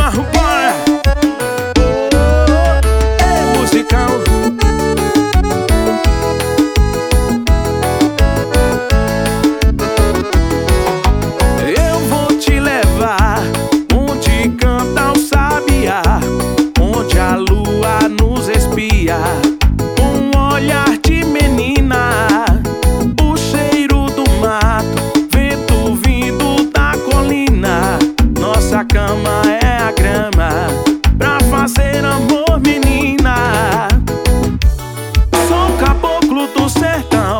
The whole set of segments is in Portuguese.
bora! É musicão. Eu vou te levar onde canta o sabiá, onde a lua nos espia, um olhar de menina, o cheiro do mato, vento vindo da colina. Nossa cama é a grama pra fazer amor, menina. Sou um caboclo do sertão,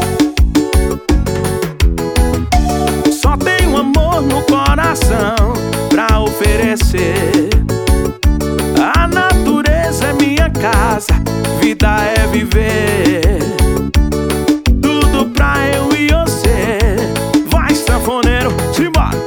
só tenho amor no coração pra oferecer. A natureza é minha casa, vida é viver. Tudo pra eu e você. Vai, sanfoneiro, simbora!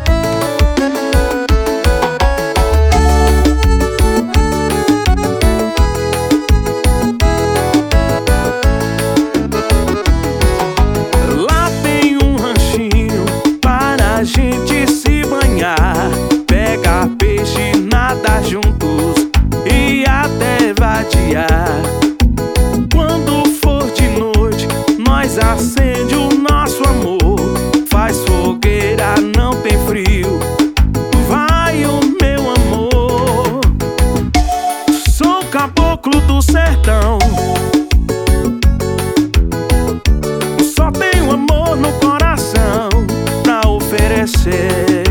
Lá tem um ranchinho para a gente se banhar, pegar peixe, nadar juntos e até vadiar. Quando for de noite, nós acende o nosso amor, faz fogueira, não tem frio. Vai, o meu amor. Sou caboclo do sertão, só tenho amor no coração pra oferecer.